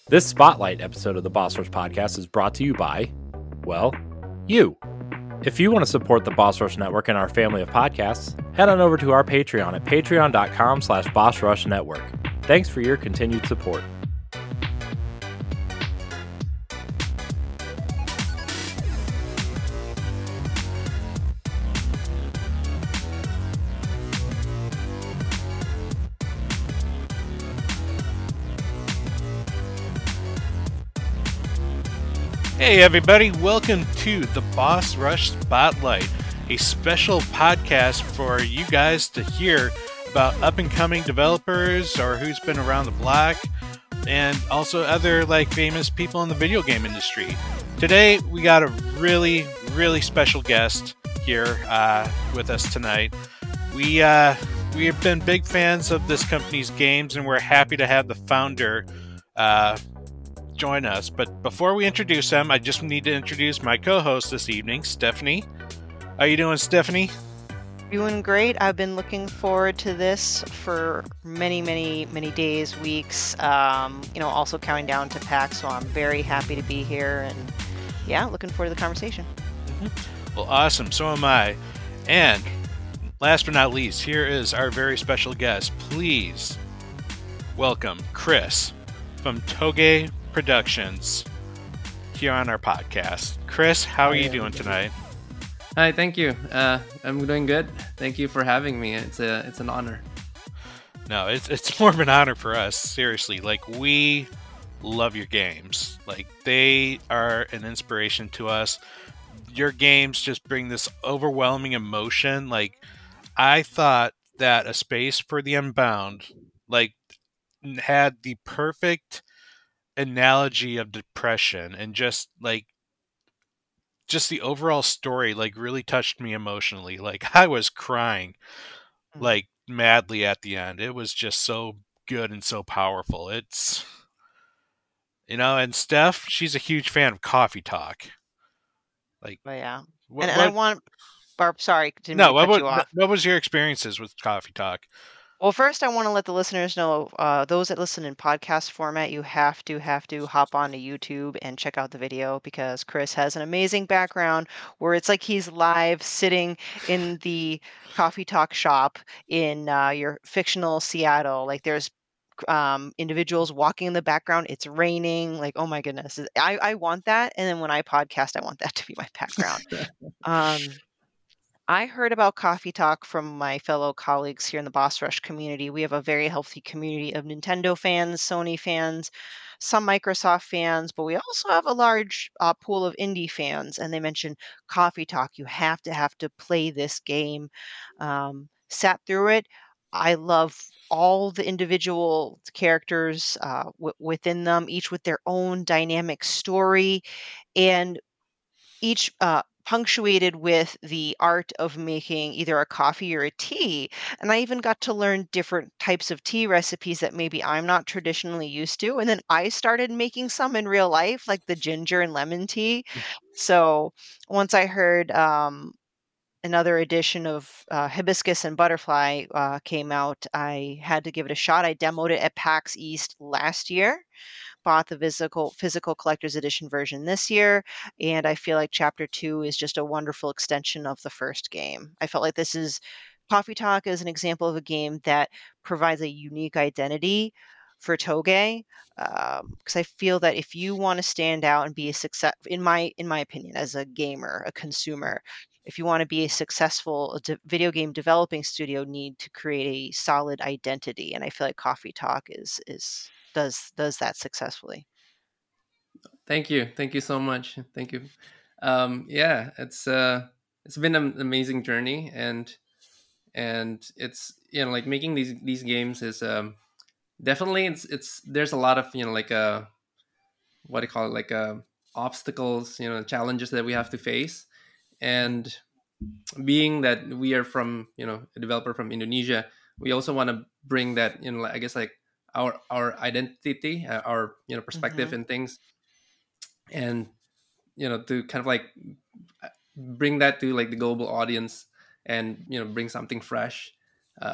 This Spotlight episode of the Boss Rush Podcast is brought to you by, well, you. If you want to support the Boss Rush Network and our family of podcasts, head on over to our Patreon at patreon.com/BossRushNetwork. Thanks for your continued support. Hey everybody, welcome to the Boss Rush Spotlight, a special podcast for you guys to hear about up-and-coming developers or who's been around the block, and also other famous people in the video game industry. Today we got a really special guest here with us tonight. We have been big fans of this company's games, and we're happy to have the founder join us. But before we introduce him, I just need to introduce my co-host this evening, Stephanie. How you doing, Stephanie? Doing great. I've been looking forward to this for many days, weeks. Also counting down to PAX, so I'm very happy to be here, and looking forward to the conversation. Well, awesome. So am I. And last but not least, here is our very special guest. Please welcome Chris from Toge Productions here on our podcast. Chris, how are you doing tonight? Hi, thank you. I'm doing good. Thank you for having me. It's an honor. No, it's more of an honor for us. Seriously, we love your games. They are an inspiration to us. Your games just bring this overwhelming emotion. I thought that A Space for the Unbound had the perfect analogy of depression, and just the overall story really touched me emotionally. I was crying madly at the end. It was just so good and so powerful. It's and Steph, she's a huge fan of Coffee Talk. I want Barb, sorry, didn't mean to cut you off. What was your experiences with Coffee Talk? Well, first, I want to let the listeners know, those that listen in podcast format, you have to hop onto YouTube and check out the video, because Chris has an amazing background where it's like he's live sitting in the Coffee Talk shop in your fictional Seattle. There's individuals walking in the background. It's raining. Oh my goodness. I want that. And then when I podcast, I want that to be my background. I heard about Coffee Talk from my fellow colleagues here in the Boss Rush community. We have a very healthy community of Nintendo fans, Sony fans, some Microsoft fans, but we also have a large pool of indie fans. And they mentioned Coffee Talk. You have to play this game. Sat through it. I love all the individual characters within them, each with their own dynamic story, and each punctuated with the art of making either a coffee or a tea. And I even got to learn different types of tea recipes that maybe I'm not traditionally used to. And then I started making some in real life, like the ginger and lemon tea. So once I heard another edition of Hibiscus and Butterfly came out, I had to give it a shot. I demoed it at PAX East last year, bought the physical collector's edition version this year, and I feel like Chapter 2 is just a wonderful extension of the first game. I felt like Coffee Talk is an example of a game that provides a unique identity for Toge, because I feel that if you want to stand out and be a success, in my opinion, as a gamer, a consumer, if you want to be a successful video game developing studio, need to create a solid identity, and I feel like Coffee Talk does that successfully. Thank you so much. Thank you. It's been an amazing journey, and it's making these games is definitely it's there's a lot of what do you call it, obstacles, challenges that we have to face. And being that we are from a developer from Indonesia, we also want to bring that I guess our identity, our perspective and things, and to kind of bring that to the global audience, and bring something fresh.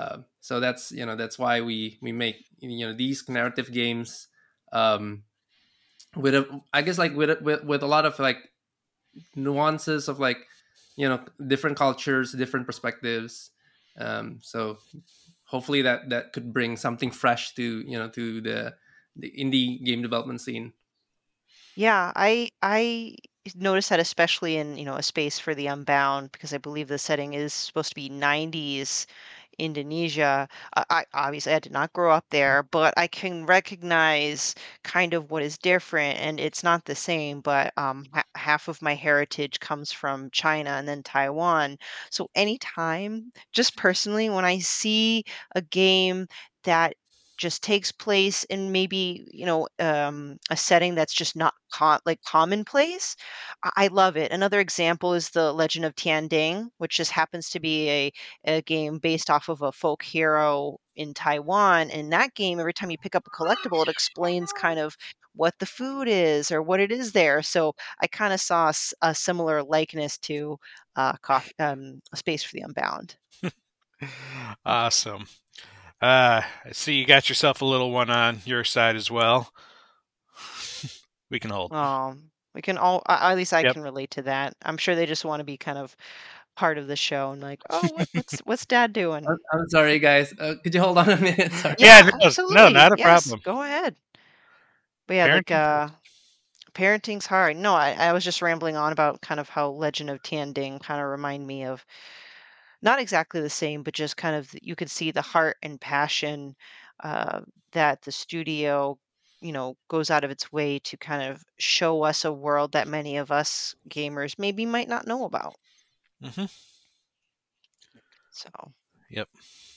So that's why we make these narrative games, I guess like with a lot of like nuances of like, different cultures, different perspectives. So hopefully that could bring something fresh to, to the indie game development scene. Yeah, I noticed that especially in, A Space for the Unbound, because I believe the setting is supposed to be 90s Indonesia. I obviously I did not grow up there, but I can recognize kind of what is different, and it's not the same. But half of my heritage comes from China and then Taiwan. So anytime, just personally, when I see a game that just takes place in maybe a setting that's just not like commonplace, I love it. Another example is the Legend of Tian Ding, which just happens to be a game based off of a folk hero in Taiwan. In that game, every time you pick up a collectible, it explains kind of what the food is or what it is there. So I kind of saw a similar likeness to A Space for the Unbound. Awesome. I see you got yourself a little one on your side as well. We can hold. We can all, at least I Yep. can relate to that. I'm sure they just want to be kind of part of the show and like, oh, what's Dad doing? I'm sorry, guys. Could you hold on a minute? Sorry. Yeah, Yeah, no, absolutely. not a Yes, problem. go ahead. But yeah, like Parenting first. parenting's hard. No, I was just rambling on about kind of how Legend of Tian Ding kind of remind me of not exactly the same, but just kind of you could see the heart and passion uh, that the studio, goes out of its way to kind of show us a world that many of us gamers maybe might not know about. Mm-hmm. So, Yep.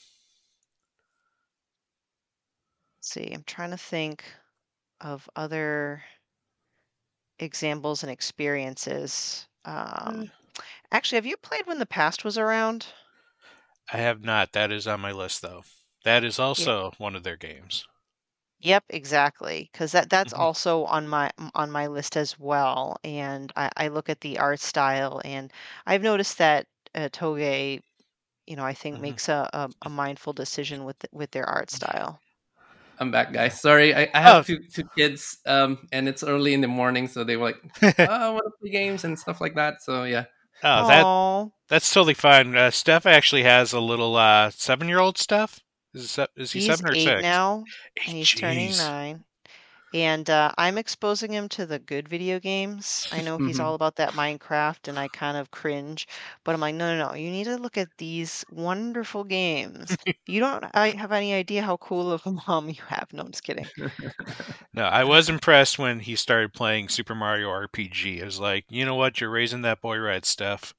see, I'm trying to think of other examples and experiences. Actually, have you played When the Past Was Around? I have not. That is on my list, though. That is Yeah. also one of their games. Yep, exactly. Because that's Mhm. also on my list as well. And I look at the art style, and I've noticed that Toge, I think Mhm. makes a mindful decision with their art style. I'm back, guys. Sorry, I Oh, have two kids, and it's early in the morning, so they were like, "Oh, I want to play games and stuff like that." So yeah. oh, Oh, that's totally fine. Steph actually has a little 7-year-old. Steph is he he's 7 or 8 6? now, and 8. he's turning Jeez. 9. And I'm exposing him to the good video games. I know he's Hmm. all about that Minecraft, and I kind of cringe, but I'm like, no, no, no. You need to look at these wonderful games. You don't have any idea how cool of a mom you have. No, I'm just kidding. No, I was impressed when he started playing Super Mario RPG. I was like, you know what? You're raising that boy right, Steph.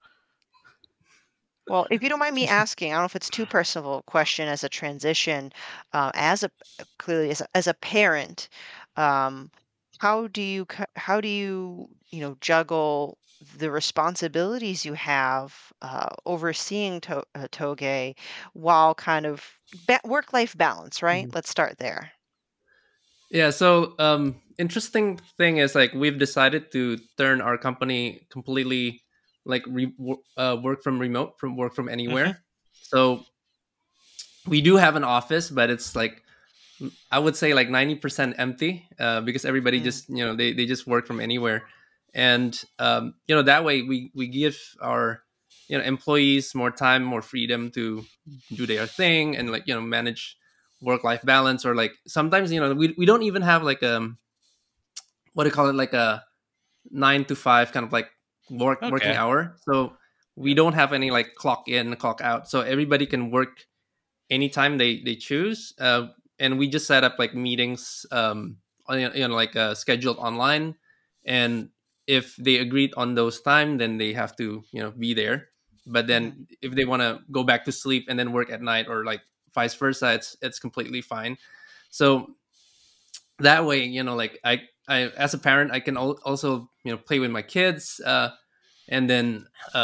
Well, if you don't mind me asking, I don't know if it's too personal a question as a transition, as a clearly as a parent, um, how do you juggle the responsibilities you have overseeing Toge while kind of work-life balance, right? Let's start there. Yeah. So interesting thing is like we've decided to turn our company completely like work from remote, from work from Hmm. anywhere. So we do have an office, but it's like I would say like 90% empty, because everybody Mm, just they just work from anywhere, and that way we give our employees more time, more freedom to do their thing and like manage work life balance, or like sometimes we don't even have like what do you call it, like a 9 to 5 kind of like working Okay. hour. So we Yep. don't have any like clock in clock out, so everybody can work anytime they choose. And we just set up like meetings, like scheduled online, and if they agreed on those time, then they have to be there. But then mhm, if they want to go back to sleep and then work at night, or like vice versa, it's completely fine. So that way, like I as a parent, I can also play with my kids, and then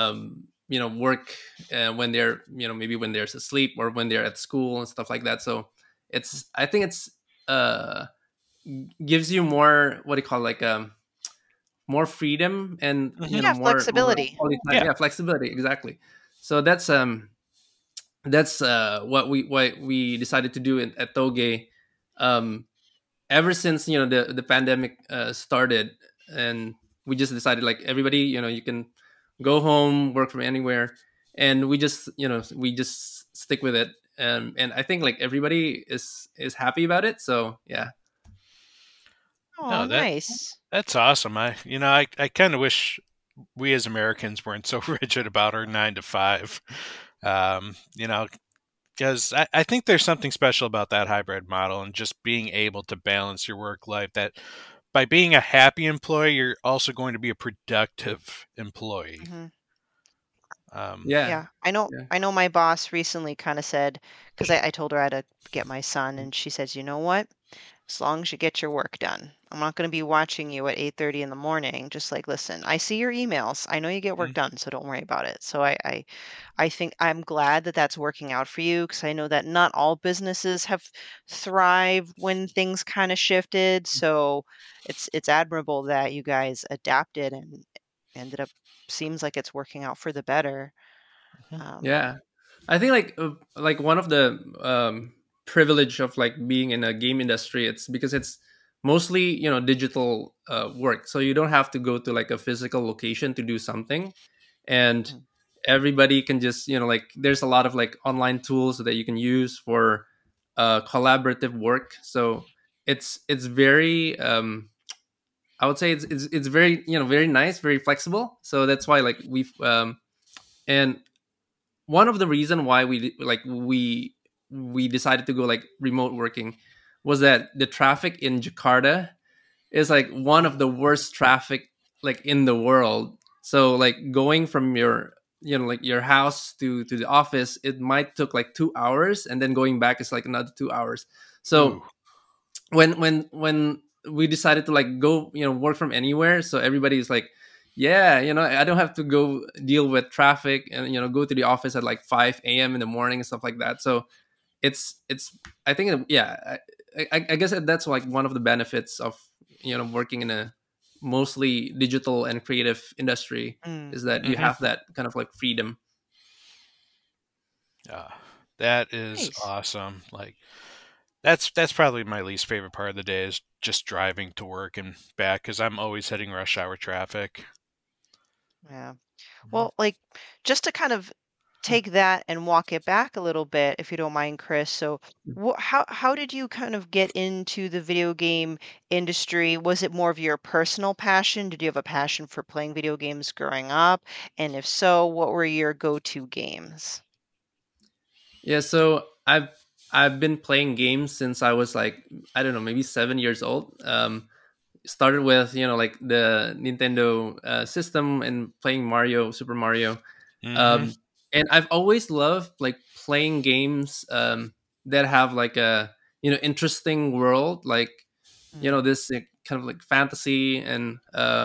work when they're maybe when they're asleep or when they're at school and stuff like that. So I think it's uh gives you more, what do you call, like more freedom, and Hmm. yeah, more flexibility. quality time. Yeah. Yeah, flexibility, exactly. So that's what we decided to do at Toge. um ever since the pandemic started, and we just decided like everybody, you can go home, work from anywhere, and we just stick with it. And I think like everybody is happy about it. So yeah. Oh, No, nice. that's awesome. I kind of wish we as Americans weren't so rigid about our 9 to 5. You know, because I think there's something special about that hybrid model and just being able to balance your work life. That by being a happy employee, you're also going to be a productive employee. Hmm. Um, Yeah. Yeah, I know. Yeah. I know. My boss recently kind of said, because I told her I had to get my son, and she says, "You know what? As long as you get your work done, I'm not going to be watching you at 8:30 in the morning. Just like, listen, I see your emails. I know you get work mm, done, so don't worry about it." So I think I'm glad that that's working out for you, because I know that not all businesses have thrived when things kind of shifted. So it's admirable that you guys adapted and ended up, seems like it's working out for the better. mhm. Um, Yeah, I think like one of the privilege of like being in a game industry, it's because it's mostly digital work, so you don't have to go to like a physical location to do something, and mhm, everybody can just like there's a lot of like online tools that you can use for collaborative work. So it's very I would say it's very very nice, very flexible. So that's why like we've and one of the reason why we decided to go like remote working was that the traffic in Jakarta is like one of the worst traffic like in the world. So like going from your like your house to the office, it might took like 2 hours, and then going back is like another 2 hours. Ooh, So when we decided to like go work from anywhere, so everybody's like, yeah, I don't have to go deal with traffic and go to the office at like 5 a.m. in the morning and stuff like that. So it's I think yeah, I guess that's like one of the benefits of working in a mostly digital and creative industry, mm, is that you hmm have that kind of like freedom. yeah, that is nice. awesome. Like that's probably my least favorite part of the day is just driving to work and back because I'm always hitting rush hour traffic. Yeah. Mhm. Well, like, just to kind of take that and walk it back a little bit, if you don't mind, Chris. So, how did you kind of get into the video game industry? Was it more of your personal passion? Did you have a passion for playing video games growing up? And if so, what were your go-to games? Yeah, so I've been playing games since I was like, I don't know, maybe 7 years old. Started with like the Nintendo system and playing Super Mario. Mhm. um, and I've always loved like playing games that have like a interesting world, like Mm, this kind of like fantasy, and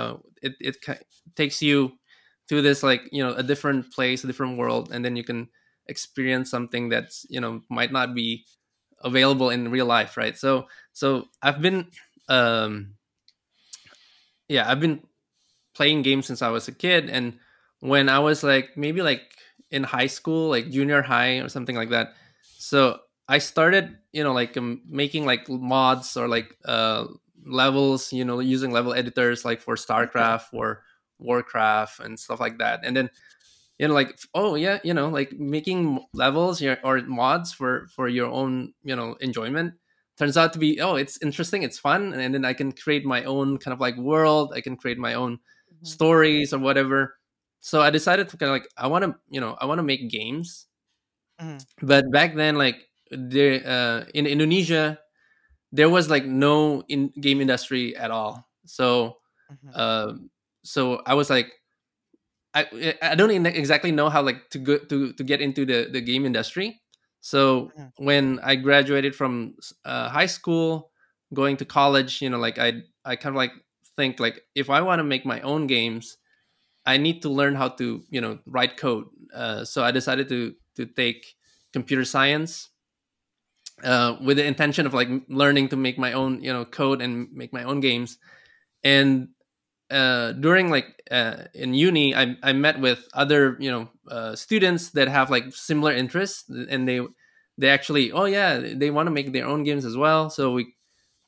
takes you to this like a different place, a different world, and then you can experience something that's might not be available in real life, right? So I've been um yeah, I've been playing games since I was a kid. And when I was like maybe like in high school, like junior high or something like that, so I started like making like mods or like levels, using level editors like for okay. StarCraft or Warcraft and stuff like that. And then like, oh yeah, like making levels or mods for your own enjoyment turns out to be, oh, it's interesting, it's fun, and then I can create my own kind of like world, I can create my own Mhm, stories or whatever. So I decided to kind of like, I want to make games. mhm, But back then, like, there in Indonesia there was like no game industry at all. So mhm, um I was like, I don't exactly know how like to go to get into the game industry. So mhm, when I graduated from high school, going to college, like I kind of like think like, if I want to make my own games, I need to learn how to write code. So I decided to take computer science with the intention of like learning to make my own code and make my own games. And during like in uni, I met with other students that have like similar interests, and they actually, oh yeah, they want to make their own games as well. So we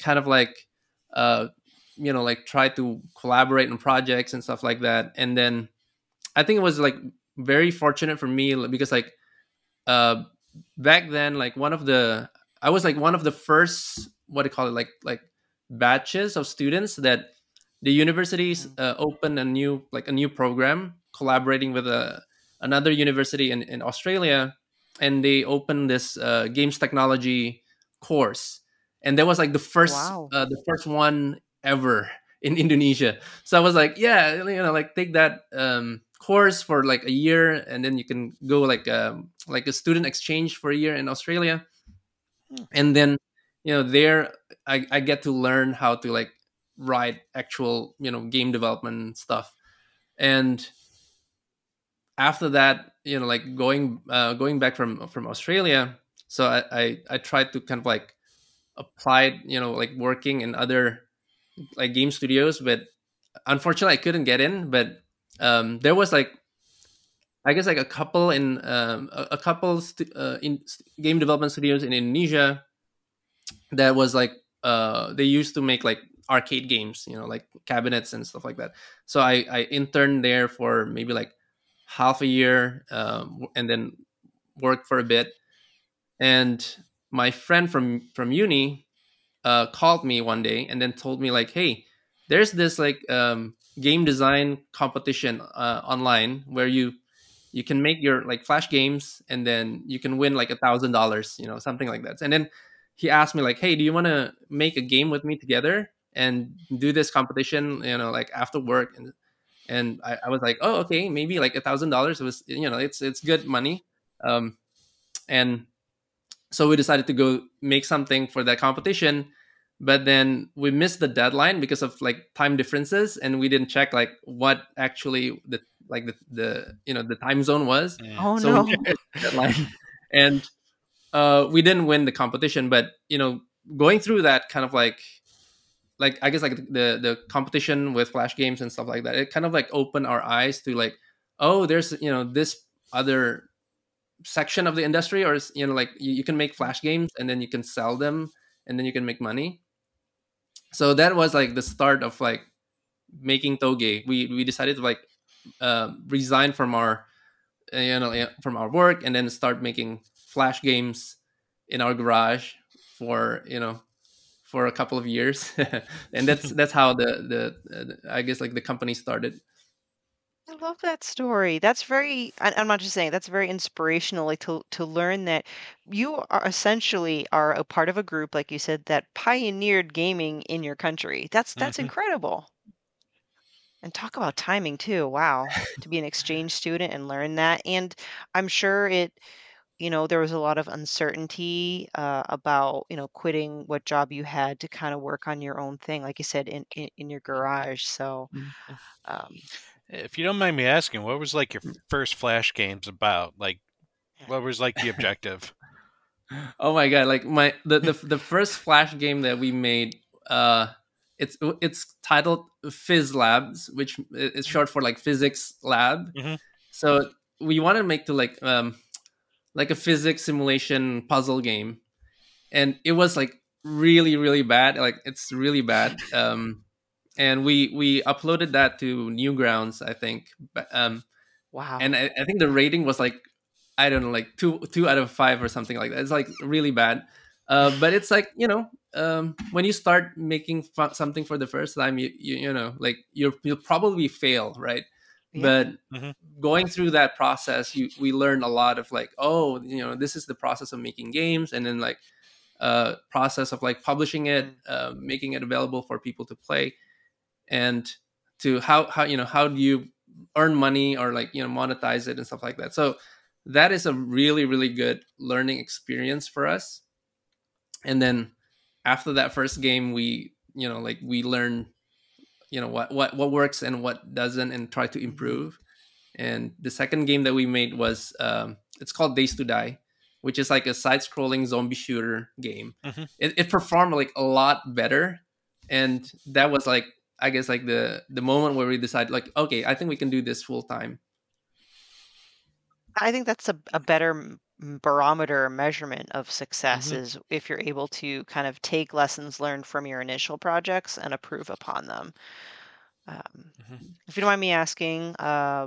kind of like uh, like try to collaborate on projects and stuff like that. And then I think it was like very fortunate for me, because like uh, back then, like I was like one of the first, what do you call it, like batches of students that the universities Mm. opened a new program collaborating with another university in Australia, and they opened this games technology course, and that was like Wow. the first one ever in Indonesia. So I was like, yeah, like take that course for like a year, and then you can go like a student exchange for a year in Australia, Hmm. and then there I get to learn how to like write actual game development stuff. And after that, like going back from Australia, so I tried to kind of like apply it, like working in other like game studios, but unfortunately I couldn't get in. But there was like, I guess, like a couple a couple game development studios in Indonesia that was like they used to make like arcade games, like cabinets and stuff like that. So I interned there for maybe like half a year, and then worked for a bit. And my friend from uni called me one day and then told me like, hey, there's this like game design competition online where you can make your like flash games, and then you can win like $1,000, something like that. And then he asked me like, hey, do you want to make a game with me together and do this competition, like after work? And I was like, oh, okay, maybe like $1,000 was, it's good money. And so we decided to go make something for that competition, but then we missed the deadline because of like time differences, and we didn't check like what actually the time zone was. Yeah. Oh So we no. missed the deadline and we didn't win the competition. But going through that kind of like I guess like the competition with flash games and stuff like that, it kind of like opened our eyes to like, oh, there's this other section of the industry, or like you can make flash games and then you can sell them and then you can make money. So that was like the start of like making Toge. We decided to like resign from our from our work and then start making flash games in our garage for for a couple of years. And that's how I guess like the company started. I love that story. That's very, I'm not just saying, that's very inspirational, like to learn that you are essentially are a part of a group, like you said, that pioneered gaming in your country. That's Mhm. incredible. And talk about timing too. Wow. To be an exchange student and learn that. And I'm sure there was a lot of uncertainty about, quitting what job you had to kind of work on your own thing, like you said, in your garage. So, Mm. um, If you don't mind me asking, what was like your first Flash games about? Like, what was like the objective? Oh my god! Like the first flash game that we made, it's titled Fizz Labs, which is short for like physics lab. Hmm. So we want to make to like a physics simulation puzzle game, and it was like really bad. Like it's really bad. And we uploaded that to Newgrounds, I think. wow. And I think the rating was like, I don't know, like two out of five or something like that. It's like really bad. But it's like when you start making something for the first time, like you'll probably fail, right? Yeah. But Hmm. going through that process, we learn a lot of like, oh, this is the process of making games, and then like process of like publishing it, Mm. making it available for people to play, and to how how do you earn money or like monetize it and stuff like that. So that is a really good learning experience for us. And then after that first game, we like we learn what works and what doesn't, and try to Mhm. improve. And the second game that we made was it's called Days to Die, which is like a side-scrolling zombie shooter game. Hmm. It performed like a lot better, and that was like, I guess like the moment where we decided like, okay, I think we can do this full time. I think that's a better barometer measurement of success Mhm. is if you're able to kind of take lessons learned from your initial projects and improve upon them. Um, Mhm. if you don't mind me asking,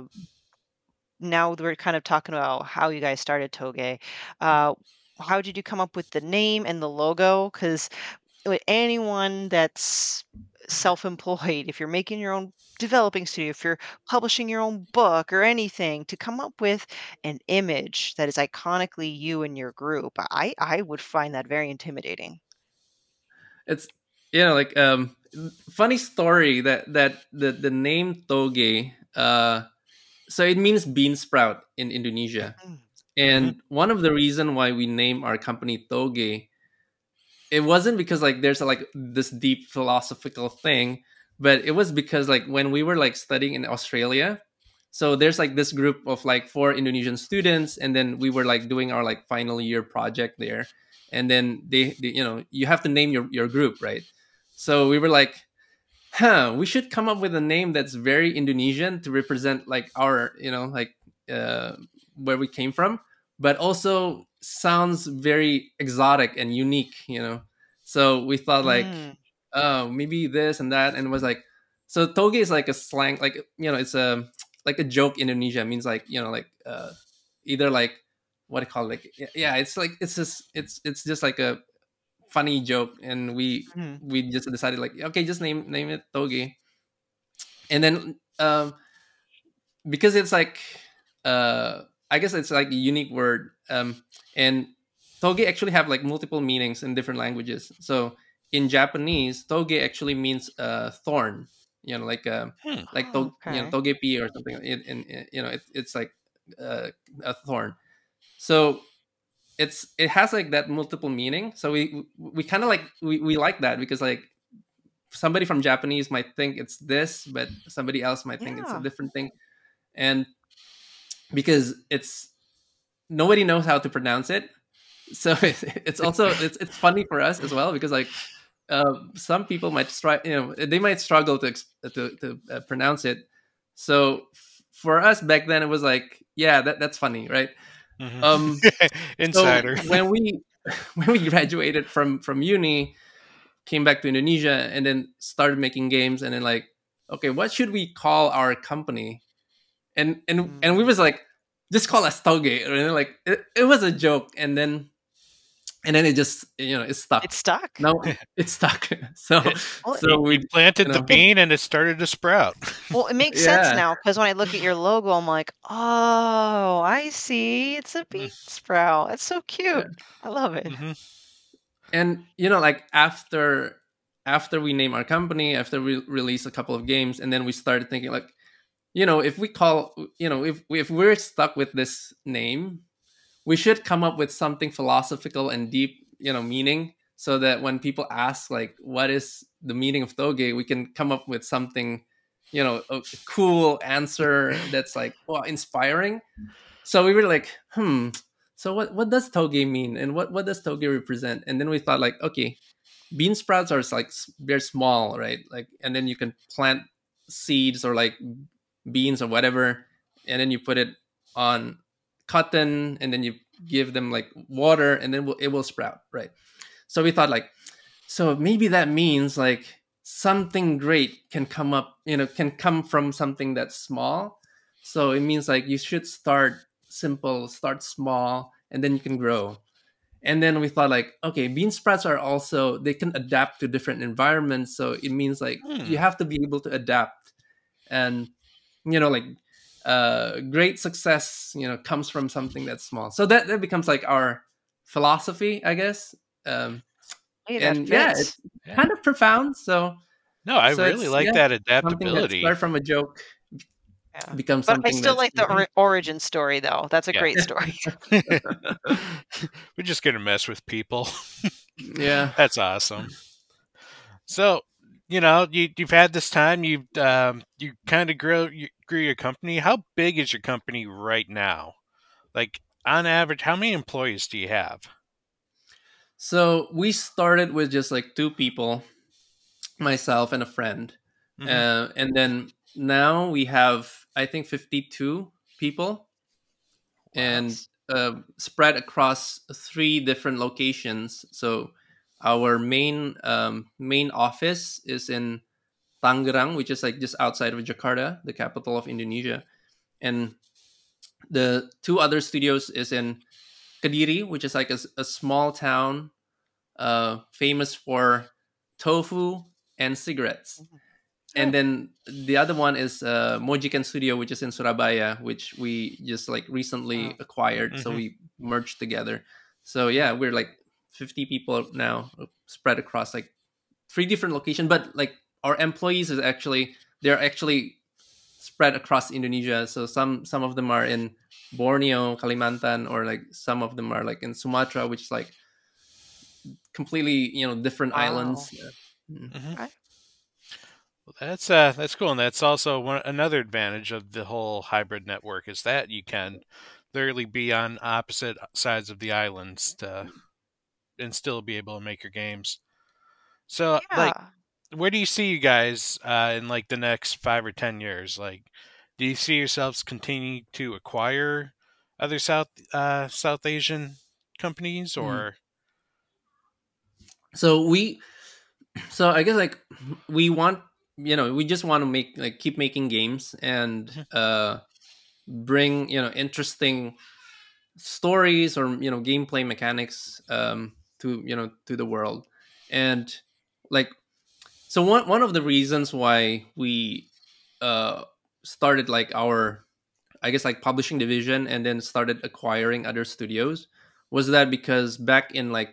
now that we're kind of talking about how you guys started Toge, uh, how did you come up with the name and the logo? Because anyone that's self-employed, if you're making your own developing studio, if you're publishing your own book or anything, to come up with an image that is iconically you and your group, I would find that very intimidating. It's like funny story that the name Toge, so it means bean sprout in Indonesia. Mm. Mhm. And one of the reason why we name our company Toge, it wasn't because like there's like this deep philosophical thing, but it was because like when we were like studying in Australia, so there's like this group of like 4 Indonesian students, and then we were like doing our like final year project there, and then they you have to name your group, right? So we were like, we should come up with a name that's very Indonesian to represent like our, like uh, where we came from, but also sounds very exotic and unique. So we thought like, Mm. oh, maybe this and that, and it was like, so toge is like a slang, like it's a like a joke in Indonesia. It means like like either like what do you call it? Like yeah, it's like it's just like a funny joke, and Mm. we just decided like, okay, just name it Toge. And then because it's like I guess it's like a unique word, and Toge actually have like multiple meanings in different languages. So in Japanese, Toge actually means thorn, like Hmm. Oh, okay. togepi or something. It's like a thorn. So it has like that multiple meaning. So we kind of like we like that, because like somebody from Japanese might think it's this, but somebody else might think it's a Yeah. different thing. And because it's nobody knows how to pronounce it, so it's also it's funny for us as well, because like some people might try, they might struggle to pronounce it. So for us back then, it was like, yeah, that's funny, right? Mhm. um so Insider. when we when we graduated from uni, came back to Indonesia, and then started making games, and then like, okay, what should we call our company? And we Mm. was like, just call us Toge. And then like it was a joke, and then it just it It stuck. stuck. No, it stuck. so Well, so You we planted the it bean and it started to sprout. Well, it makes sense yeah. now because when I look at your logo, I'm like, "Oh, I see. It's a bean sprout. It's so Yeah. cute. I love it." Mhm. And like after we name our company, after we release a couple of games, and then we started thinking like, if we call, if we're stuck with this name, we should come up with something philosophical and deep, meaning, so that when people ask like, what is the meaning of Toge, we can come up with something, a cool answer that's like, well, inspiring. So we were like, so what does Toge mean, and what does Toge represent? And then we thought like, okay, bean sprouts are like they're small, right? Like, and then you can plant seeds or like beans or whatever, and then you put it on cotton, and then you give them like water, and then it will sprout, right? So we thought like, so maybe that means like something great can come up, can come from something that's small. So it means like you should start simple, start small, and then you can grow. And then we thought like, okay, bean sprouts are also, they can adapt to different environments, so it means like you Hmm. have to be able to adapt. And like great success comes from something that's small. So that becomes like our philosophy, I guess. Hey, that And yeah, fits. it's Yeah. kind of profound. So No, I really it's, like yeah, that something that adaptability. started from a joke Yeah. becomes But I something still that's like the Mhm. origin story, though. That's a Yeah. great story. We're just gonna mess with people. yeah. That's awesome. So, you've had this time. You kind of grew your company. How big is your company right now? Like on average, how many employees do you have? So we started with just like 2 people, myself and a friend. Hmm. And then now we have, I think, 52 people. Wow. And Nice. spread across 3 different locations. So our main office is in Tangerang, which is like just outside of Jakarta, the capital of Indonesia, and the 2 other studios is in Kediri, which is like a small town famous for tofu and cigarettes. Mhm. And Oh, then the other one is Mojiken Studio, which is in Surabaya, which we just like recently wow. acquired. So Hmm. we merged together. So yeah, we're like 50 people now, spread across like 3 different locations. But like our employees is actually they're actually spread across Indonesia. So some of them are in Borneo, Kalimantan, or like some of them are like in Sumatra, which is like completely different Wow. islands. Mm. Hmm. Okay. Well, that's cool, and that's also another advantage of the whole hybrid network is that you can literally be on opposite sides of the islands and still be able to make your games. So, like, Yeah. where do you see you guys in like the next 5 or 10 years? Like, do you see yourselves continuing to acquire other South Asian companies, Mm. or So so I guess like we want we just want to make like keep making games and Mhm. bring interesting stories or gameplay mechanics to to the world. And like so one of the reasons why we uh started like our, I guess, like publishing division and then started acquiring other studios was that because back in like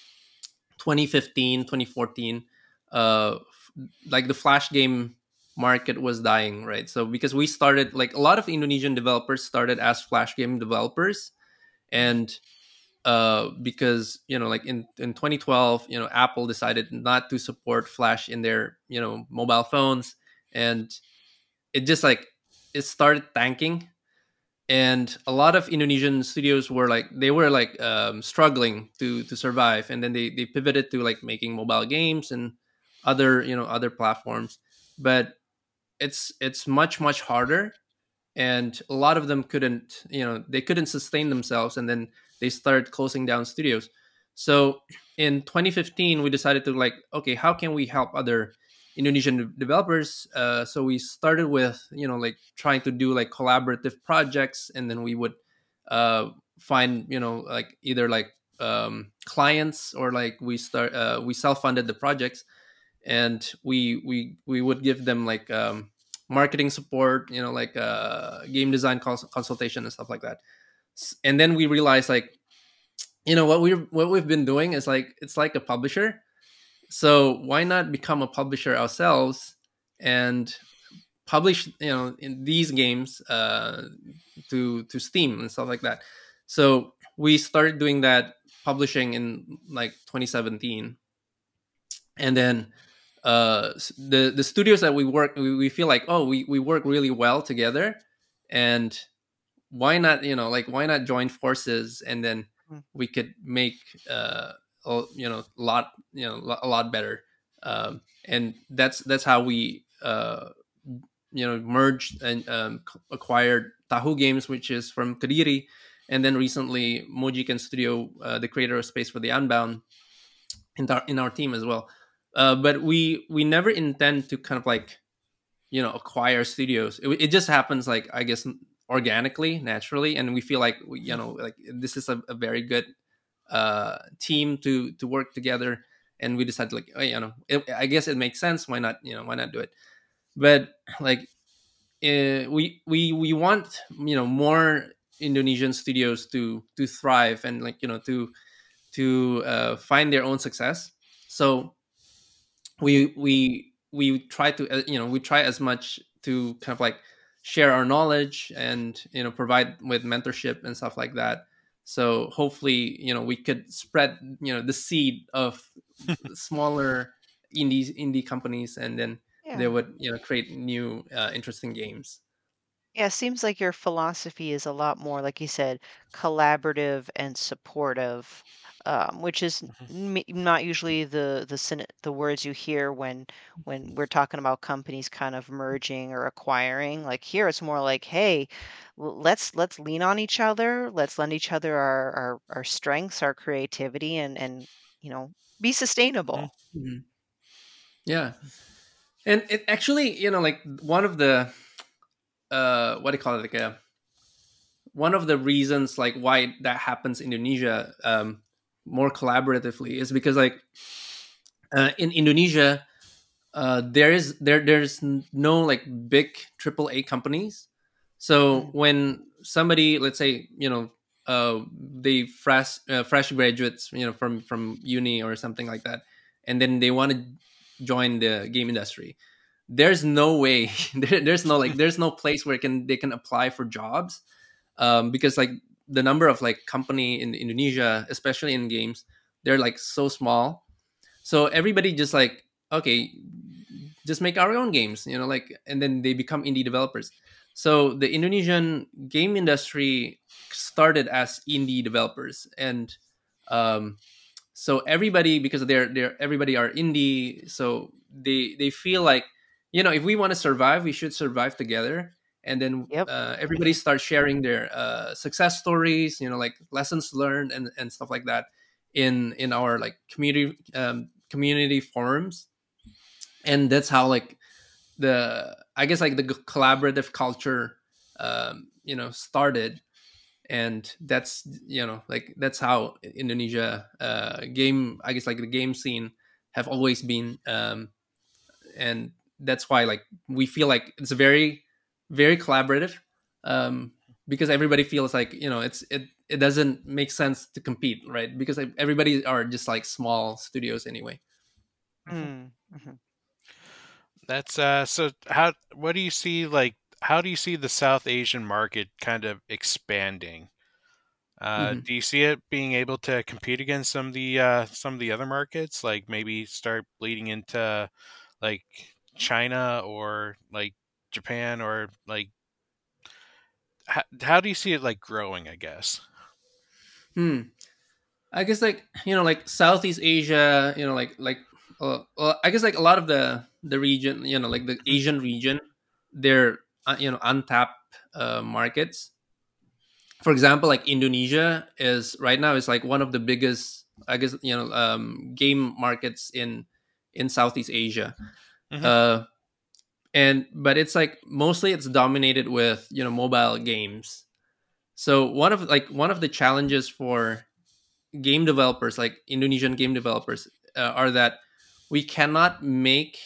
2015, 2014, like the flash game market was dying, right? So because we started, like a lot of Indonesian developers started as flash game developers. Mhm. And because like in 2012, Apple decided not to support flash in their mobile phones. And it just like it started tanking. And a lot of Indonesian studios were like they were like struggling to survive, and then they pivoted to like making mobile games and other other platforms. But it's much harder, and a lot of them couldn't they couldn't sustain themselves, and then they started closing down studios. So in 2015 we decided to like, okay, how can we help other Indonesian developers? So we started with like trying to do like collaborative projects, and then we would uh, find like either like clients, or like we self-funded the projects. And we would give them like marketing support, like game design consultation and stuff like that. And then we realized like what we've been doing is like it's like a publisher. So why not become a publisher ourselves and publish in these games to Steam and stuff like that. So we started doing that, publishing in like 2017. And then the studios that we feel like, oh, we work really well together. And why not why not join forces, and then Mm. we could make a lot a lot better. And that's how we merged and acquired Tahu Games, which is from Kediri. And then recently Mojiken Studio, the creator of Space for the Unbound, in our team as well. But we never intend to kind of like acquire studios. It just happens, like, I guess, organically, naturally, and we feel like like this is a very good team to work together. And we decided like, oh, I guess it makes sense. Why not? Why not do it? But like we want more Indonesian studios to thrive, and like to find their own success. So we try to we try as much to kind of like share our knowledge, and provide with mentorship and stuff like that. So hopefully we could spread the seed of smaller indie companies, and then they Yeah. would create new interesting games. Yeah, it seems like your philosophy is a lot more, like you said, collaborative and supportive, which is not usually the words you hear when we're talking about companies kind of merging or acquiring. Like here, it's more like, hey, let's lean on each other, let's lend each other our strengths, our creativity, and you know, be Mhm. sustainable. Mhm. Yeah, and it actually, like one of the what do you call it, like one of the reasons like why that happens in Indonesia more collaboratively is because like in Indonesia there's no like big AAA companies. So Mm, when somebody, let's say, they fresh graduates, from uni or something like that, and then they want to join the game industry, there's no way there's no place where they can apply for jobs, because like the number of like company in Indonesia, especially in games, they're like so small. So everybody just like, okay, just make our own games, like, and then they become indie developers. So the Indonesian game industry started as indie developers, and um, so everybody, because they're everybody are indie, so they feel like, if we want to survive, we should survive together. And then yep. everybody starts sharing their success stories, like lessons learned and stuff like that in our like community forums. And that's how like the I guess like the collaborative culture started. And that's, like that's how Indonesia game, I guess like the game scene have always been. And that's why like we feel like it's very very collaborative, um because everybody feels like, it doesn't make sense to compete, right? Because like, everybody are just like small studios anyway. Mhm. Mm, mhm, That's so how what do you see like how do you see the South Asian market kind of expanding? Hmm. Do you see it being able to compete against some of the other markets, like maybe start bleeding into like China or like Japan or like how do you see it like growing, I guess? Hmm. I guess like, like Southeast Asia, I guess like a lot of the region, like the mhm, Asian region, they're untapped markets. For example, like Indonesia is right now is like one of the biggest, I guess, game markets in Southeast Asia. Hmm. Uh, and but it's like mostly it's dominated with mobile games. So one of the challenges for game developers, like Indonesian game developers, are that we cannot make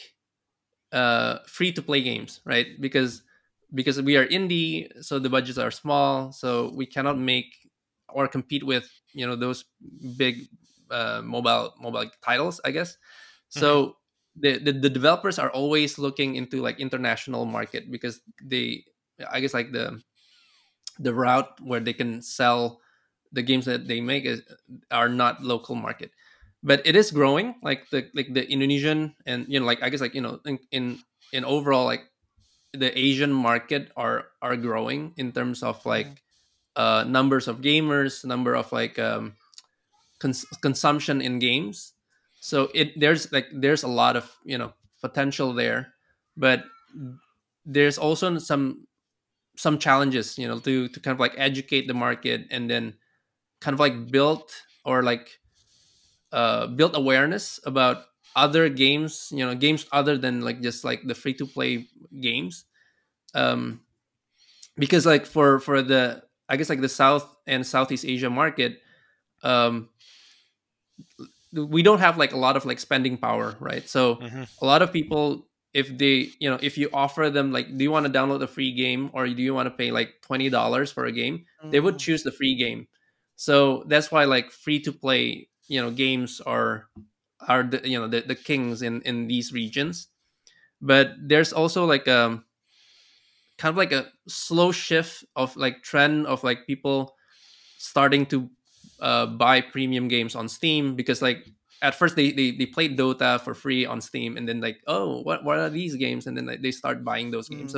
free to play games, right? Because we are indie, so the budgets are small, so we cannot make or compete with those big mobile titles, I guess. Hmm. So the developers are always looking into like international market, because they, I guess like the route where they can sell the games that they make are not local market. But it is growing, like the Indonesian, and like I guess like in overall, like the Asian market are growing in terms of mhm, like numbers of gamers, number of like consumption in games. So there's a lot of potential there. But there's also some challenges, to kind of like educate the market, and then kind of like build awareness about other games, games other than like just like the free to play games. um because like for the, I guess like the South and Southeast Asia market, um we don't have like a lot of like spending power, right? So Hmm. a lot of people, if they, if you offer them like, do you want to download a free game, or do you want to pay like $20 for a game, they would mm, choose the free game. So that's why like free to play games are the kings in these regions. But there's also like kind of like a slow shift of like trend of like people starting to buy premium games on Steam, because like at first they played Dota for free on Steam, and then like, oh, what are these games, and then like, they start buying those games. mm. So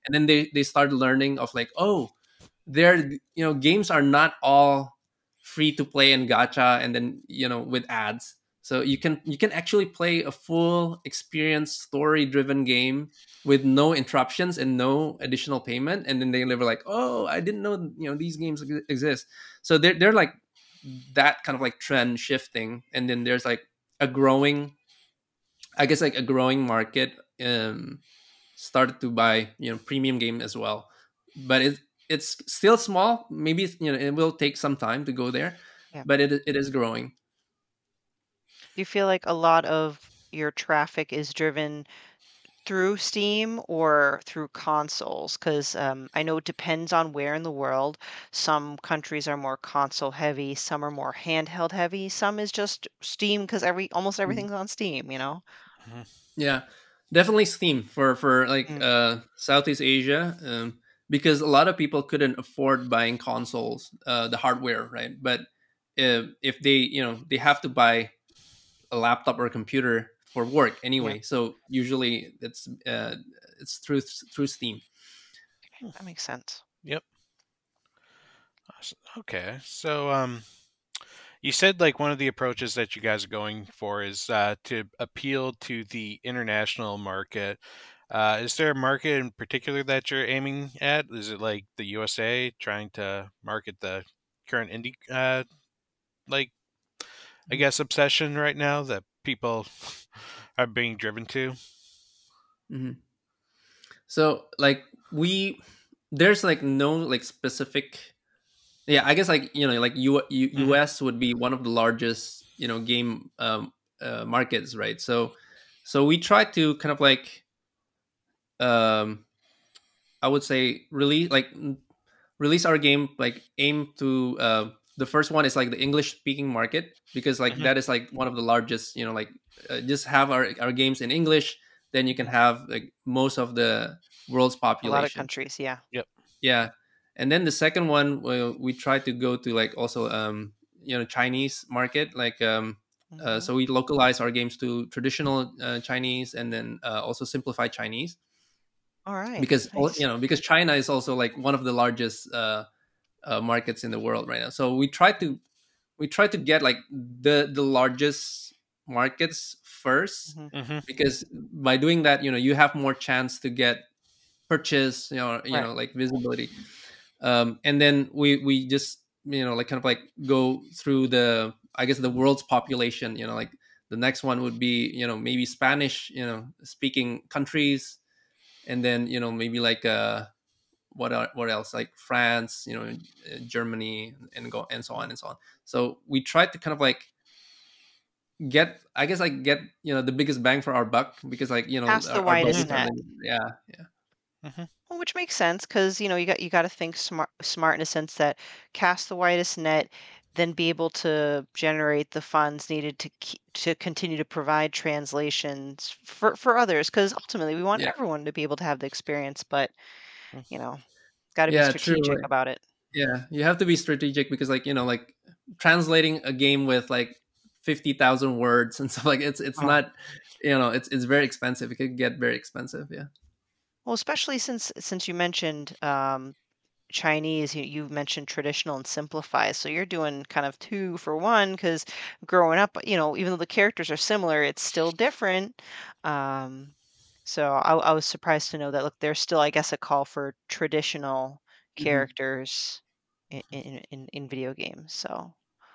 and then they started learning of like, oh, there, games are not all free to play and gacha, and then with ads. So you can actually play a full experience story driven game with no interruptions and no additional payment. And then they were like, oh, I didn't know these games exist. So they're like that kind of like trend shifting. And then there's like a growing, I guess, like a growing market started to buy premium game as well. But it's still small. Maybe it will take some time to go there, Yeah. but it is growing. Do you feel like a lot of your traffic is driven through Steam or through consoles? Because I know it depends on where in the world. Some countries are more console heavy, some are more handheld heavy, some is just Steam because almost everything's on Steam, you know? Mhm. Yeah, definitely Steam for like Mm. Southeast Asia, because a lot of people couldn't afford buying consoles, the hardware, right? But if they they have to buy a laptop or a computer for work Yeah, anyway, so usually it's through Steam. that makes sense. Yep. Okay. So, you said like one of the approaches that you guys are going for is to appeal to the international market. Is there a market in particular that you're aiming at? Is it like the USA, trying to market the current indie, like I guess, obsession right now that people are being driven to? Hmm. So like there's like no like specific. Yeah, I guess like like Hmm. US would be one of the largest game markets, right? So we try to kind of like um I would say release our game, like aim to the first one is like the English speaking market, because like Hmm. that is like one of the largest, like just have our games in English, then you can Mm. have like most of the world's A lot of population. countries, yeah. Yep. Yeah. And then the second one, we try to go to like also Chinese market, like Hmm. so we localize our games to traditional Chinese, and then also simplified Chinese, All right, because nice. because China is also like one of the largest markets in the world right now. So we try to get like the largest markets first, Hmm. Hmm. because by doing that, you have more chance to get purchase, Right. like visibility. And then we just like kind of like go through the, I guess, the world's population. Like the next one would be maybe Spanish speaking countries, and then maybe like what else, like France, Germany, and go and so on and so on. So we try to kind of like get, I guess, like get the biggest bang for our buck, because like Cast the our widest Hmm. budgets are net. yeah, yeah. Hmm. Well, which makes sense because you got to think smart in a sense that cast the widest net, then be able to generate the funds needed to continue to provide translations for others. Because ultimately, we want Yeah, everyone to be able to have the experience, but you know, got to be yeah, true. strategic about it. Yeah, you have to be strategic, because like like translating a game with like 50,000 words and stuff, like it's Oh, not, it's very expensive. It could get very expensive. Yeah. well, especially since you mentioned Chinese, you mentioned traditional and simplified. So you're doing kind of two for one because growing up, even though the characters are similar, it's still different. Um, so I was surprised to know that, look, there's still, I guess, a call for traditional Hmm. characters in video games. So,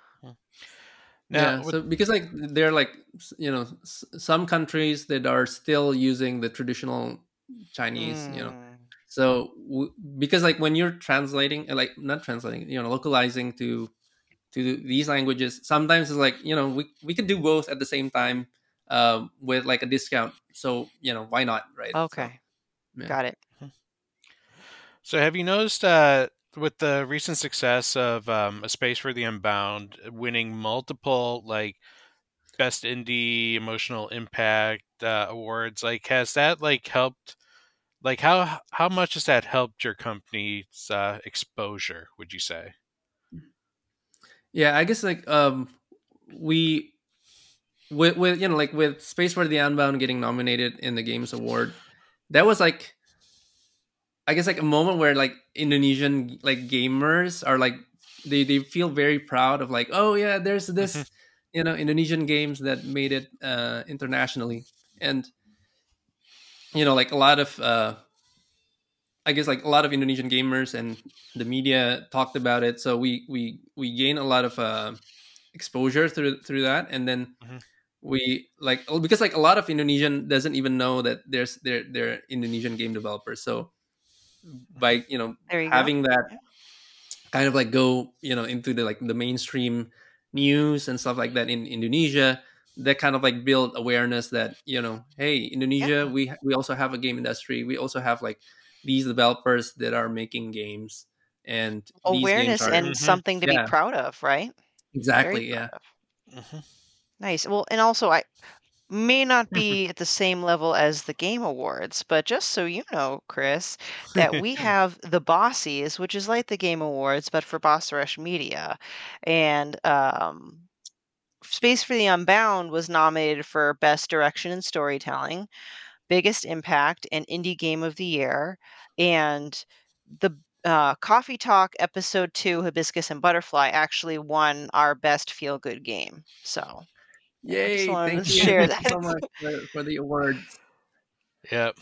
Now, Yeah, with so because like there are like some countries that are still using the traditional Chinese, mm, so because like when you're translating, like not translating, localizing to these languages, sometimes it's like we could do both at the same time, with like a discount. So why not, right? So okay, yeah. got it. so have you noticed with the recent success of A Space for the Unbound winning multiple like best indie emotional impact awards, like has that like helped, like how much has that helped your company's exposure, would you say? Yeah, I guess like we with like with Space for the Unbound getting nominated in the Games Award, that was like I guess like a moment where like Indonesian like gamers are like they feel very proud of like, oh yeah, there's Hmm. this, you know, Indonesian games that made it internationally. And you know, like a lot of I guess like a lot of Indonesian gamers and the media talked about it, so we gain a lot of exposure through that. And then Hmm. we like, because like a lot of Indonesian doesn't even know that they're Indonesian game developers. So Hmm. by, you know, There you go. having that Yeah. kind of like go, you know, into the like the mainstream news and stuff like that in Indonesia, that kind of like build awareness that, you know, hey, Indonesia, Yeah. we also have a game industry, we also have like these developers that are making games, and these games Awareness are, and Hmm. something to be yeah, proud of, right? Very exactly, proud yeah. of. Hmm. Nice. Well, and also I may not be at the same level as the Game Awards, but just so you know, Chris, that we have the Bossies, which is like the Game Awards, but for Boss Rush Media. And Space for the Unbound was nominated for Best Direction and Storytelling, Biggest Impact, and Indie Game of the Year. And the Coffee Talk Episode 2, Hibiscus and Butterfly, actually won our Best Feel Good Game. So, yeah, I just Yay, wanted to thank you share thank you that. so much for the awards. Yep.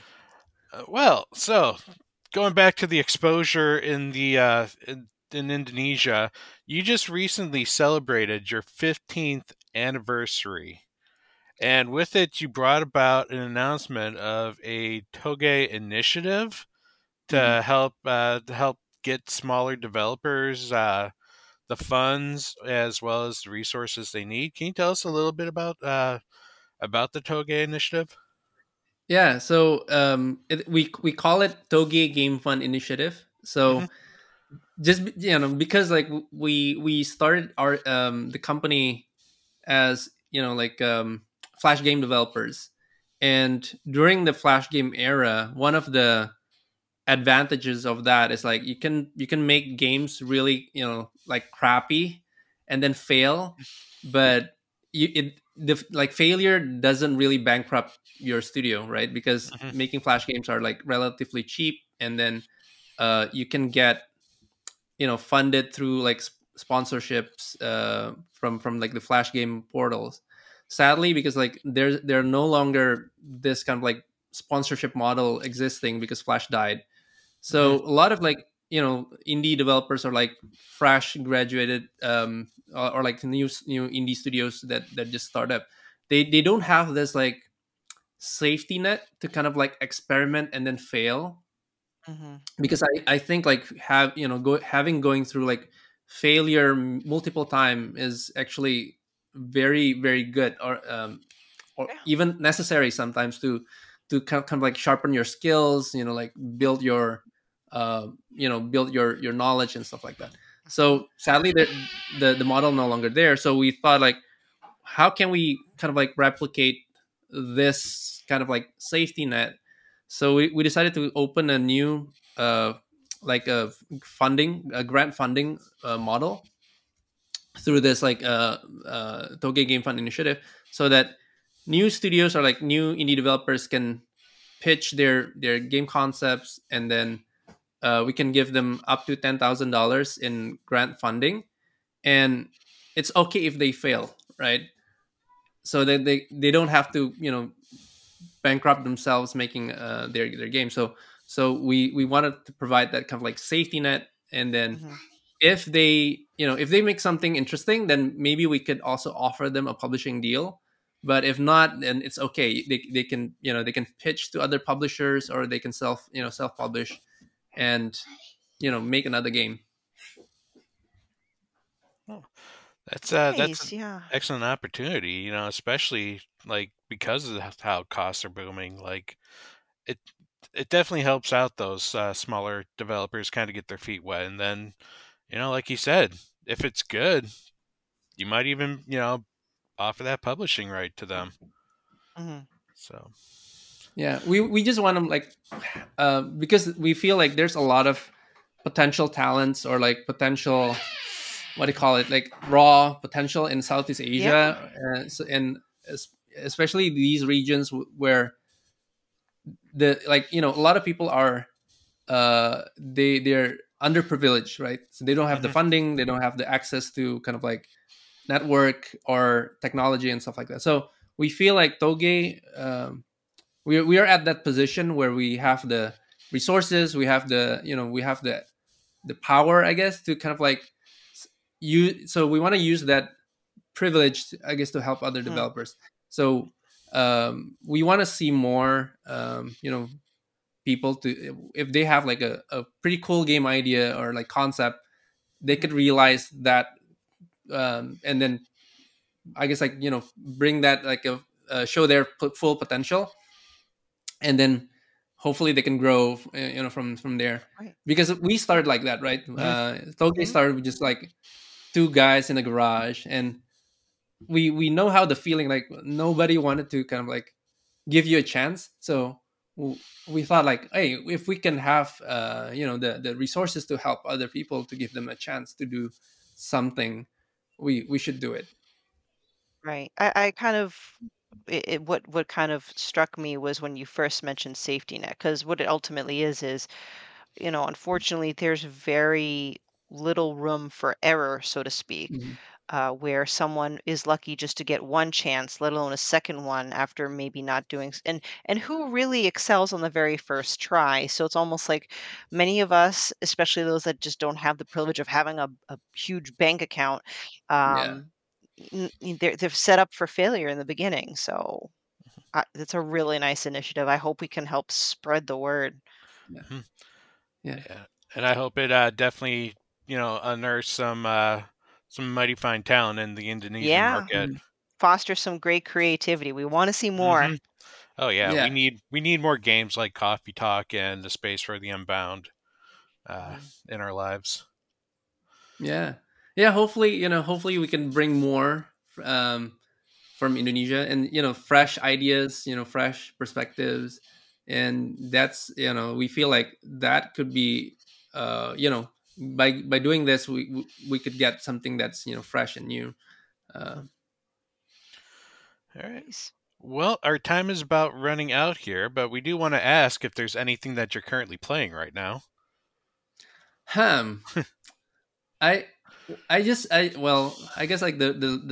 Well, so going back to the exposure in the in Indonesia, you just recently celebrated your 15th anniversary. And with it, you brought about an announcement of a Toge initiative Mhm. to help get smaller developers the funds as well as the resources they need. Can you tell us a little bit about the Toge initiative? Yeah, so we call it Toge Game Fund Initiative. Hmm. So just, you know, because like we started our the company as, you know, like flash game developers, and during the flash game era, one of the advantages of that is like you can make games really, you know, like crappy and then fail, but like failure doesn't really bankrupt your studio, right? Because Hmm. making flash games are like relatively cheap, and then you can get, you know, funded through like sponsorships from like the flash game portals. Sadly, because like there are no longer this kind of like sponsorship model existing because flash died. Hmm. So a lot of like, you know, indie developers are like fresh graduated or like new indie studios that just start up. They don't have this like safety net to kind of like experiment and then fail, Mhm. because I think like have, you know, going through like failure multiple time is actually very very good, or Yeah. even necessary sometimes to kind of like sharpen your skills, you know, like build your you know, build your knowledge and stuff like that. Mhm. So sadly the model no longer there, so we thought like, how can we kind of like replicate this kind of like safety net? So we decided to open a new like a grant funding model through this like Toge Game Fund initiative, so that new studios or like new indie developers can pitch their game concepts, and then we can give them up to $10,000 in grant funding, and it's okay if they fail, right? So that they don't have to, you know, bankrupt themselves making their game. So we wanted to provide that kind of like safety net, and then Mhm. if they, you know, if they make something interesting, then maybe we could also offer them a publishing deal. But if not, then it's okay, they can, you know, they can pitch to other publishers, or they can self publish and, you know, make another game. Oh, that's Nice. an Yeah. excellent opportunity. You know, especially like because of how costs are booming. Like it it definitely helps out those smaller developers kind of get their feet wet, and then like you said, if it's good, you might even offer that publishing right to them. Mhm. So. Yeah, we just want to like because we feel like there's a lot of potential talents, or like potential, what do you call it, like raw potential in Southeast Yeah. Asia, and especially these regions where the, like, you know, a lot of people are they're underprivileged, right? So they don't have the Hmm. funding, they don't have the access to kind of like network or technology and stuff like that. So we feel like Toge, we are at that position where we have the resources, we have the, we have the power, I guess, to kind of like you. So we want to use that privilege, I guess, to help other Hmm. developers. So we want to see more, people to, if they have like a pretty cool game idea or like concept, they could realize that, and then I guess like bring that like show their full potential, and then hopefully they can grow, from there. Right. Because we started like that, right? Hmm. Toge Mhm. started with just like two guys in a garage, and we know how the feeling, like nobody wanted to kind of like give you a chance. So we thought like, hey, if we can have the resources to help other people, to give them a chance to do something, we should do it. Right. I kind of what kind of struck me was when you first mentioned safety net, because what it ultimately is, unfortunately, there's very little room for error, so to speak, Mhm. where someone is lucky just to get one chance, let alone a second one after maybe not doing, and who really excels on the very first try. So it's almost like many of us, especially those that just don't have the privilege of having a huge bank account, Yeah. um, they're set up for failure in the beginning. So it's a really nice initiative. I hope we can help spread the word. Yeah. Hmm. Yeah. Yeah, and I hope it definitely unearths some mighty fine talent in the Indonesian Yeah, market. Mhm. foster some great creativity. We want to see Hmm. more. Oh yeah, we Yeah. need more games like Coffee Talk and The Space for the Unbound uh, Mhm. in our lives. Yeah. Yeah. Hopefully, hopefully we can bring more, um, from Indonesia, and fresh ideas, fresh perspectives, and that's, we feel like that could be, by doing this, we could get something that's fresh and new. Uh, All right. Nice. Well, our time is about running out here, but we do want to ask if there's anything that you're currently playing right now. hmm. I I just I well I guess like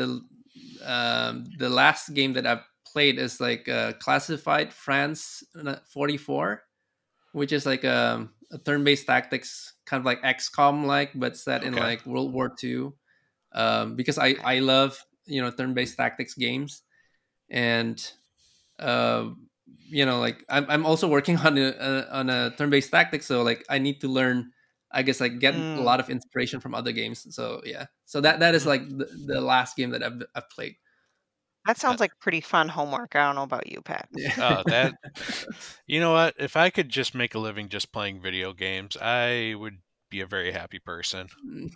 the last game that I've played is like Classified France 44, which is like a turn-based tactics, kind of like XCOM like, but set in Okay. like World War II. Because I Okay. love turn-based tactics games, and uh, like I'm also working on a turn-based tactics, so like I need to learn, I guess, like get a Mm, lot of inspiration from other games. So yeah, so that is Mhm. like the last game that I've played. that Uh, sounds like pretty fun homework. I don't know about you, Pat. Yeah. oh, that you know what? If I could just make a living just playing video games, I would be a very happy person.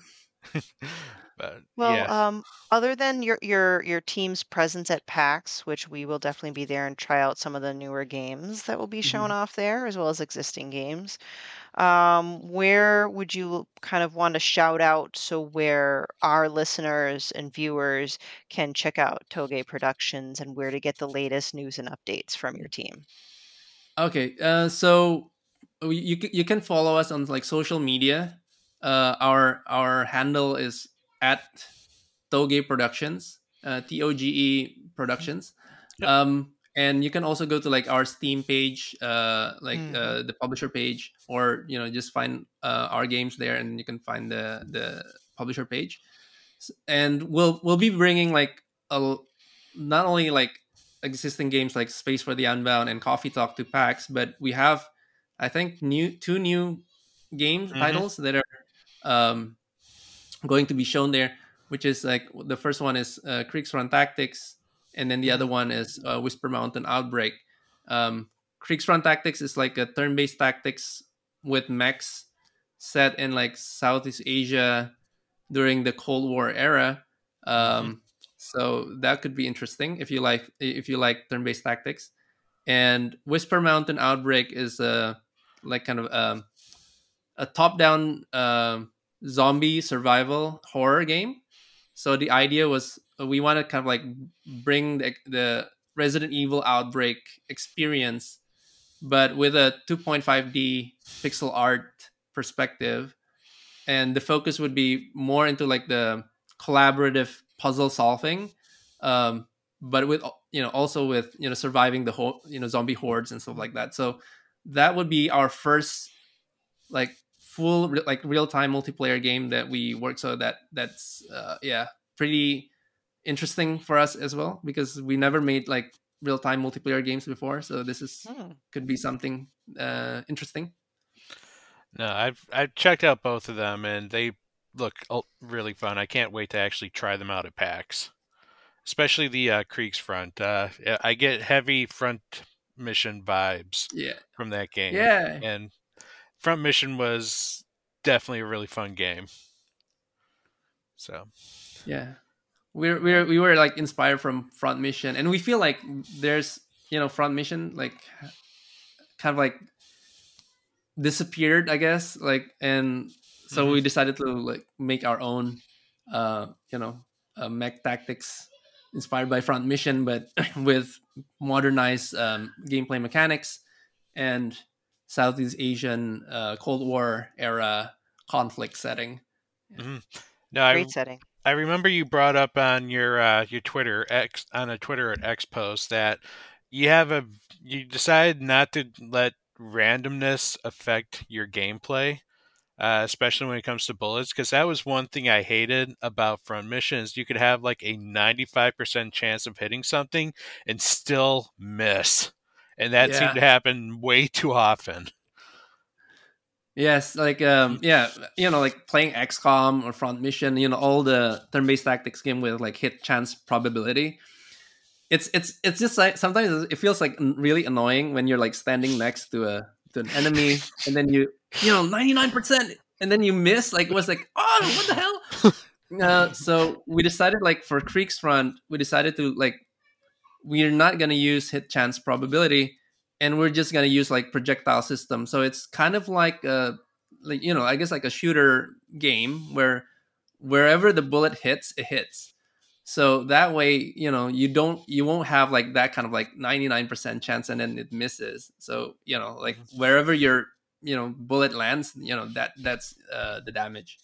But Well, yeah. other than your team's presence at PAX, which we will definitely be there and try out some of the newer games that will be shown Mhm. off there, as well as existing games. Where would you kind of want to shout out so where our listeners and viewers can check out Toge Productions and where to get the latest news and updates from your team? Okay, so you can follow us on like social media. Our handle is at Toge Productions, Toge Productions. Yep. And you can also go to like our Steam page, like Hmm. the publisher page, or just find our games there, and you can find the publisher page. And we'll be bringing like a not only like existing games like Space for the Unbound and Coffee Talk to PAX, but we have, I think, two new game Hmm. titles that are um, going to be shown there, which is like the first one is Kriegsrun Tactics, and then the other Hmm. one is Whisper Mountain Outbreak. Um, Kriegsrun Tactics is like a turn-based tactics with mechs set in like Southeast Asia during the Cold War era. Hmm. Um, so that could be interesting if you like turn-based tactics. And Whisper Mountain Outbreak is like kind of a top-down zombie survival horror game. So the idea was we want to kind of like bring the Resident Evil Outbreak experience, but with a 2.5D pixel art perspective. And the focus would be more into like the collaborative puzzle solving, but with also with surviving the whole zombie hordes and stuff like that. So that would be our first like full like real-time multiplayer game that we work. So that's pretty interesting for us as well, because we never made like real-time multiplayer games before. So this is could be something interesting. No, I've checked out both of them, and they look really fun. I can't wait to actually try them out at PAX, especially the Kriegsfront. I get heavy Front Mission vibes from that game. Yeah, and Front Mission was definitely a really fun game. So yeah, we were like inspired from Front Mission, and we feel like there's Front Mission like kind of like disappeared, I guess, like, and so we decided to like make our own mech tactics inspired by Front Mission, but with modernized gameplay mechanics and Southeast Asian Cold War era conflict setting. Great setting. I remember you brought up on your Twitter on a Twitter at X post that you decided not to let randomness affect your gameplay, especially when it comes to bullets, because that was one thing I hated about Front Mission is you could have like a 95% chance of hitting something and still miss, and that seemed to happen way too often. Yes, like like playing XCOM or Front Mission, all the turn-based tactics game with like hit chance probability. It's just like sometimes it feels like really annoying when you're like standing next to an enemy and then you 99% and then you miss. Like it was like, oh, what the hell? So we decided like for Kriegsfront, we decided to like we're not gonna use hit chance probability, and we're just gonna use like projectile system. So it's kind of like I guess like a shooter game where wherever the bullet hits, it hits. So that way, you won't have like that kind of like 99% chance and then it misses. So, like wherever your, bullet lands, that's the damage.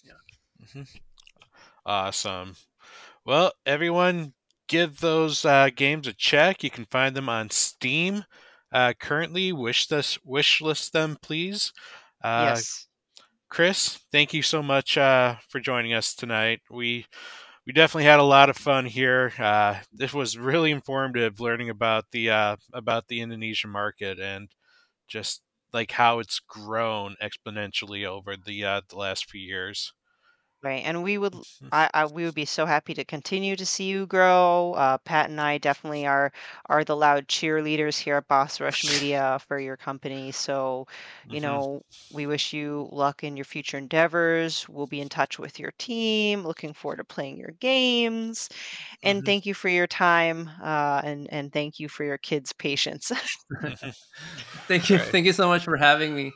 Awesome. Well, everyone give those games a check. You can find them on Steam. Currently, wish list them, please. Yes. Chris, thank you so much for joining us tonight. We definitely had a lot of fun here. This was really informative, learning about the Indonesian market and just like how it's grown exponentially over the last few years. Right, and we would be so happy to continue to see you grow. Pat and I definitely are the loud cheerleaders here at Boss Rush Media for your company. So, we wish you luck in your future endeavors. We'll be in touch with your team. Looking forward to playing your games. And thank you for your time, and thank you for your kids' patience. Thank you, thank you so much for having me.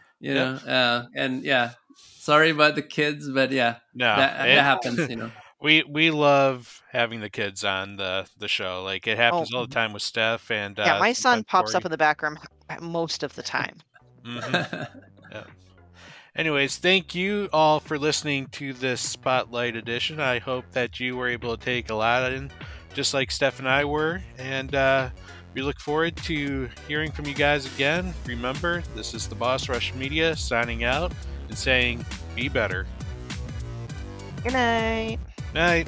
Sorry about the kids, but that happens. We love having the kids on the show. Like it happens all the time with Steph and my son pops up in the background most of the time. Anyways, thank you all for listening to this Spotlight edition. I hope that you were able to take a lot in, just like Steph and I were, and we look forward to hearing from you guys again. Remember, this is the Boss Rush Media signing out and saying, be better. Good night. Night.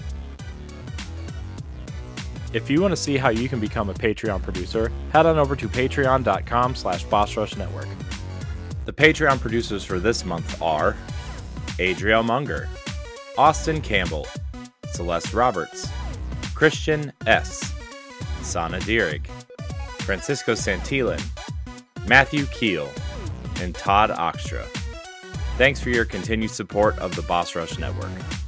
If you want to see how you can become a Patreon producer, head on over to patreon.com/BossRushNetwork. The Patreon producers for this month are Adriel Munger, Austin Campbell, Celeste Roberts, Christian S., Sana Dierig, Francisco Santillan, Matthew Keel, and Todd Oxtra. Thanks for your continued support of the Boss Rush Network.